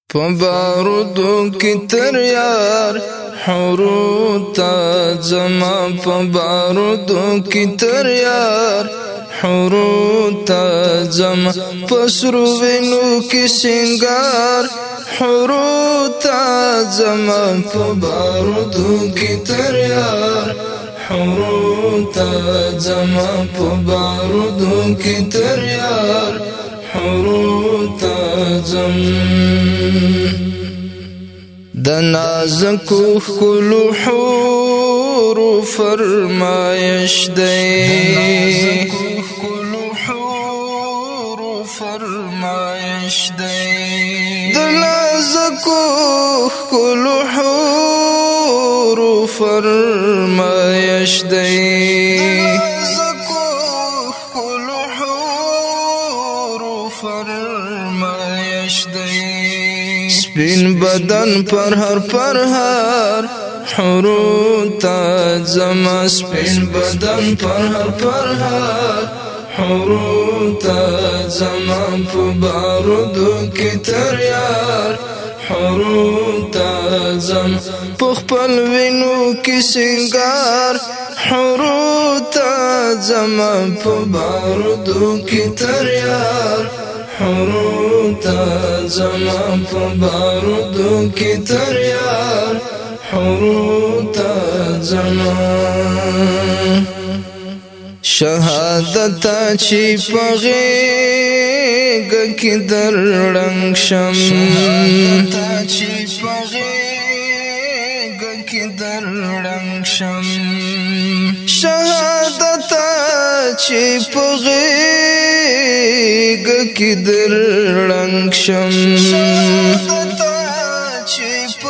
پبارودو کی تر یار حورو تا زما پبارودو کی تر یار حورو تا زما پسرو وینو کی سنگار حورو تا زما پبارودو کی تر یار حورو تا زما پبارودو کی تر یار حورو تا زم د نازکو ښکلو حورو فرمایش دی د نازکو ښکلو حورو فرمایش دی سپین بدن پر هر حورو تا زما سپین بدن پر هر حورو تا زما پبارودو کی تر یار حورو تا زما پخپل وینو کی سنگار حورو تا زما پبارودو کی تر یار حورو تا زما پبارودو کی تر یار حورو تا زما شهادتا چی پغیگ کی در رنگ شم شهادتا چی پغیگ کی در رنگ شم شهادتا چی پغیگ کی در رنگ شم شهادتا چی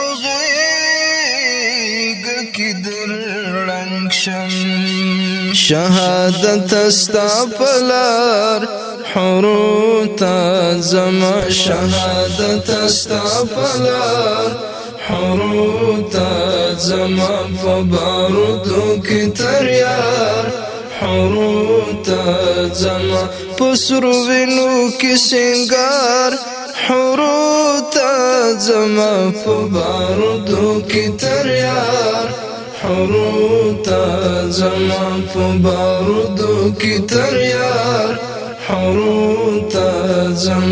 پغیگ کی در رنگ شم شهادت استا پلار حورو تا زما شهادت استا پلار حورو تا زما پبارودو کی تر یار حورو تا زما پسرو وینو کی سنگار حورو تا زما پبارودو کی تر یار حورو تا زما پبارودو کی تر یار حورو تا زم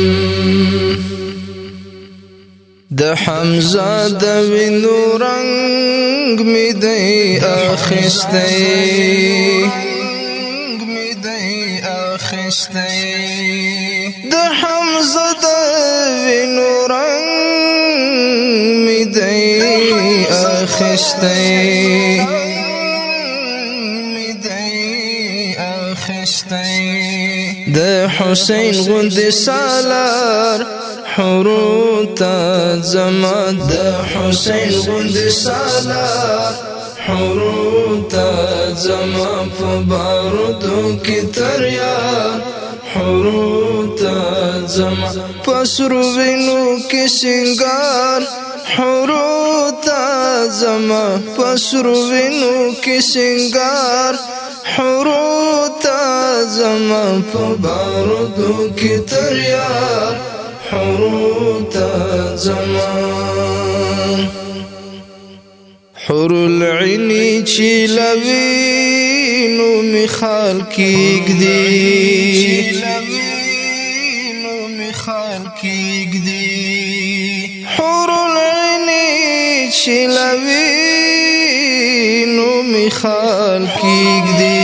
د حمزه د وینو رنگ می دی اخستی د حمزه د وینو رنگ می دی اخستی د حسین غند سالار حورو تا زما د حسین غند سالار حورو تا زما پبارودو کی تر یار حورو تا زما پسرو وینو کی سنگار حورو تا زما پسرو وینو کی سنگار حورو تا زما پبارودو کی تر یار حورو تا زما حور العینی چی لوینو مخال کیگدی حور العینی چی لوینو مخال کیگدی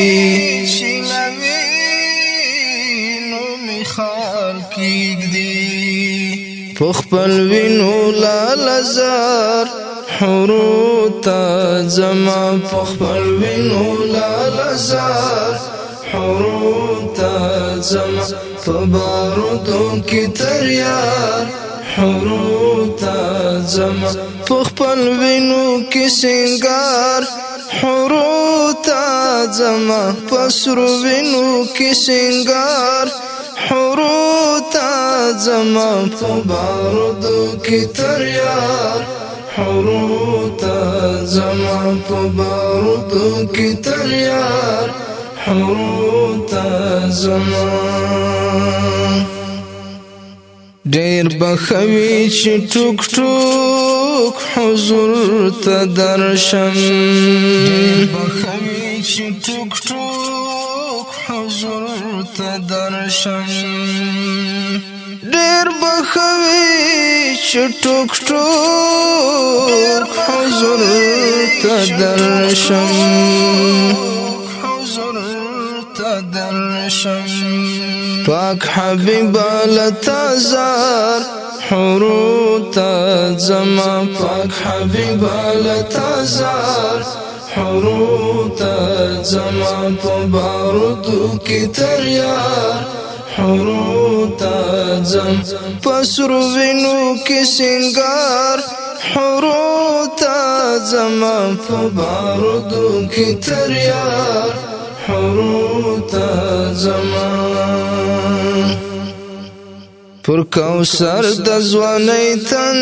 پخپل وینو لالزار حورو تا زما پخپل وینو لالزار حورو تا زما پبارودو کی تر یار حورو تا زما پخپل وینو کی سنگار حورو تا زما پسرو وینو کی سنگار حورو تا زما پبارودو کی تر یار حورو تا زما پبارودو کی تر یار حورو تا زما ډېر بخوي چې ټوک ټوک حضور ته درشم ډېر بخوي چې ټوک ټوک حضور ته درشم ډېر بخوي چې ټوک ټوک حضور ته درشم حضور ته درشم پاک حبیب لتازار حروت زما پاک حبیب لتازار حروت زما پبارودو کی تریار حروت زم پسرو وینو کی سنگار حروت زما پبارودو کی تریار حروت زمان پر کوثر د ځوانۍ تن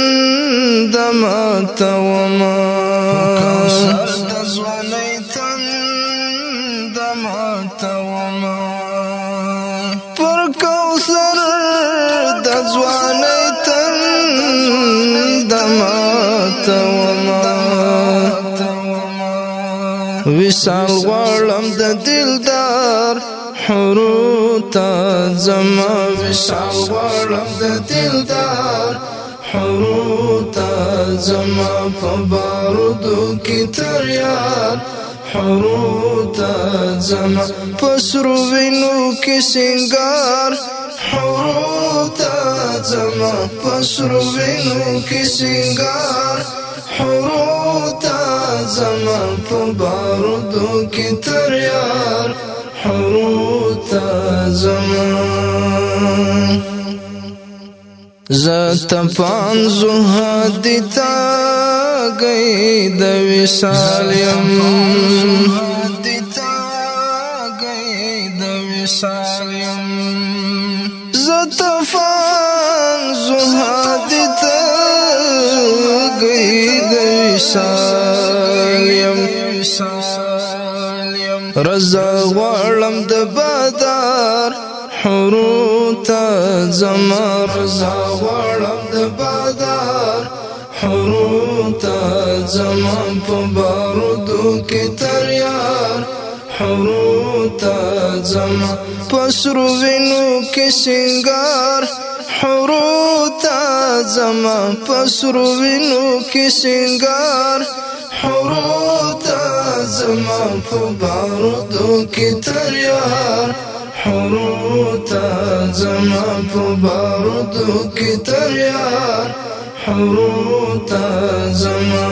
دمات وما کوثر د ځوانۍ تن دمات وما پر کوثر د ځوانۍ تن دمات وما وصال غواړم د دلدار حروت زما وصال غواړم د دلدار حروت زما په بارودو کې تریار حروت زما په سرو وینو کې سنگار حروت زما په سرو وینو کې سنگار حروت زما په بارودو کې تریار حروت زما زت پانزو حدیتا گئی د وصال یم حدیتا گئی د وصال یم زت پانزو حدیتا گئی د وصال یم رضا غواړم د بادار حروت زما رضا غواړم د بادار حروت زما په بارودو کې تریار حروت زما په سرو وینو کې سنگار حروت زما په سرو وینو کې سنگار حروت زما په بارودو کې تریار حروت زما په بارودو کې تریار حروت زما